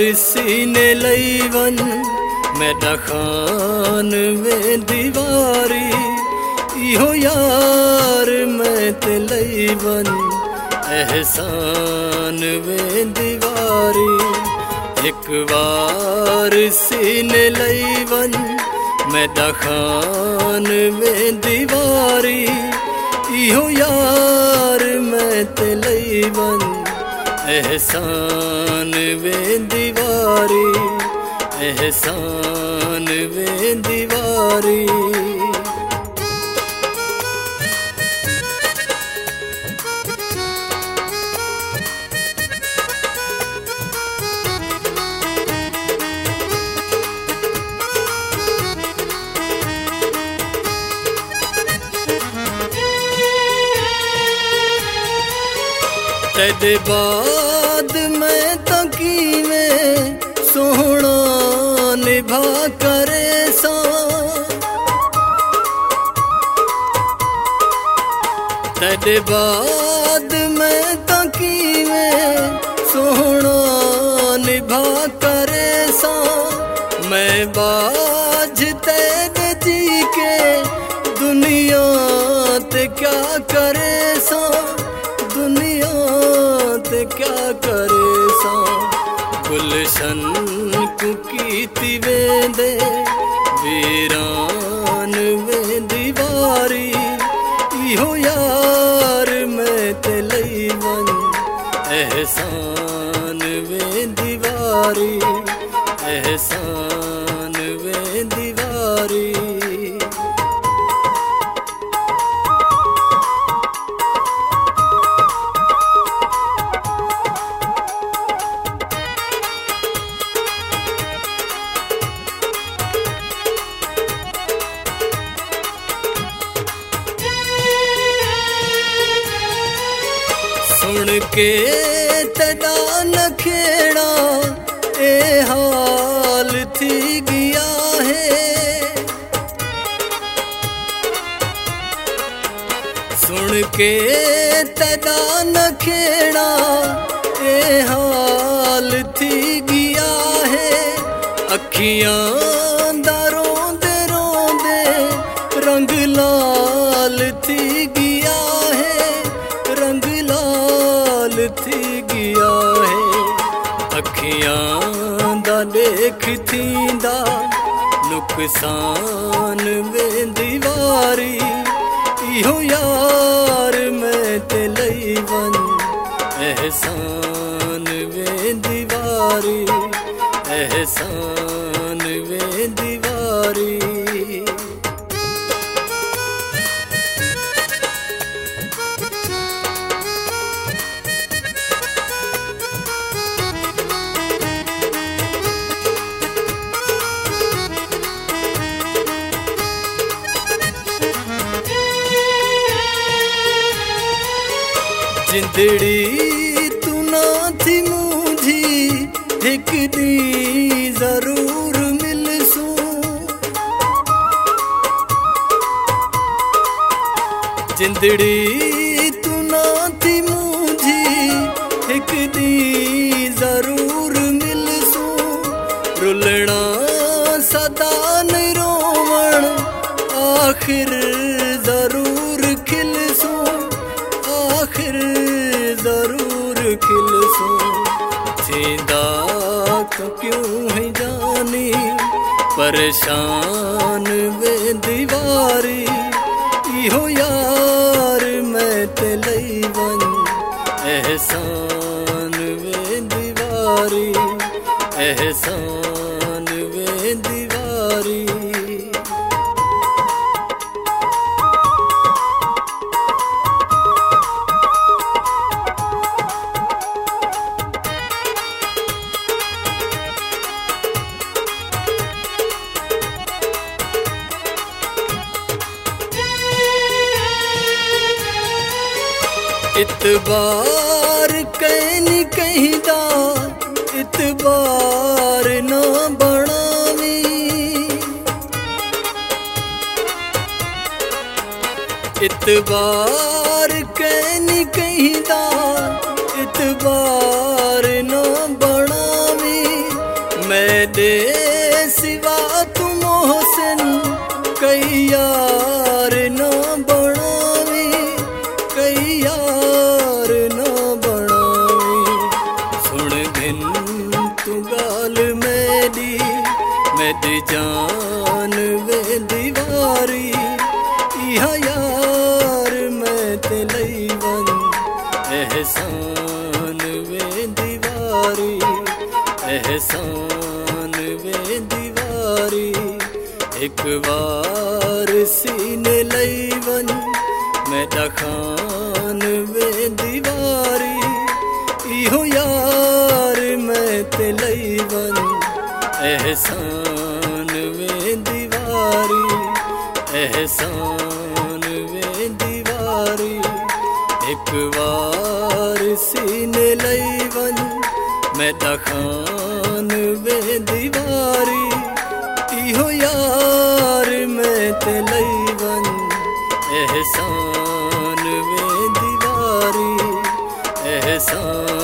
सीने लईवन मेरा खान में दीवारी इहो यार मैं ते लईवन एहसान में दीवारी एक बार सीने लईवन मेरा खान में दीवारी इहो यार मैं ते लईवन एहसान में दीवारी एहसान में दीवारी तेरे बाद मैं तकी में सोहना निभा करे सा तेरे बाद मैं तकी में सोहना निभा करे सा मैं बाज तेरे जी के दुनिया ते क्या करे सा दुनिया ते क्या करे सा गुलशन कुकीती वेंदे वीरान में दीवारी इहो यार मैं ते लईवन एहसान में दीवारी एहसान में दीवारी सुन के तेरा नखेड़ा ए हाल थी गया है सुन के तेरा नखेड़ा ए हाल थी गया है अखियां दा रोंदे रोंदे रंग लाल थी गया है रंग लाल थी गया है अखियां दा देख थींदा नुकसान में दीवारी इहो यार मैं ते लईवन एहसान में दीवारी एहसान में दीवारी जिंदड़ी तू ना थी मुझी एक दी जरूर मिलसूं जिंदड़ी तू ना थी मुझी एक दी जरूर मिलसूं रुलना सदा नहीं रोवण आखिर जरूर खिलसूं आखिर जरूर खिलसूं थींदा क्यों है जानी परेशान में दीवारी इहो यार मैं ते लईवन एहसान में दीवारी एहसान में दीवारी इतबार कहनी कहिंदा इतबार ना बनावी इतबार कहनी कहिंदा इतबार ना बनावी यार ना बनावे। सुन दिन तू गाल मेरी जान वे दीवारी, इहा यार मैं ते लई वन एहसान वे दीवारी, एहसान वे दीवारी। एक बार सीने लई वन मेरा खान वे दीवारी, इहो यार मैं ते लई वन एहसान वे दीवारी, एहसान वे दीवारी। एक बार सीने लई वन मेरा खान वे दीवारी, इहो यार मैं ते लई वन एहसान वे दीवारी, एहसान